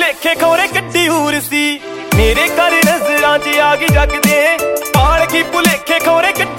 ਭੁਲੇਖੇ ਖੋਰੇ ਕੱਢੀ ਹੂਰ ਸੀ ਮੇਰੇ ਘਰ ਨਜ਼ਰਾਂ 'ਚ ਆ ਗਈ ਜੱਗ ਦੇ ਪਾਲ ਕੀ ਭੁਲੇਖੇ ਖੋਰੇ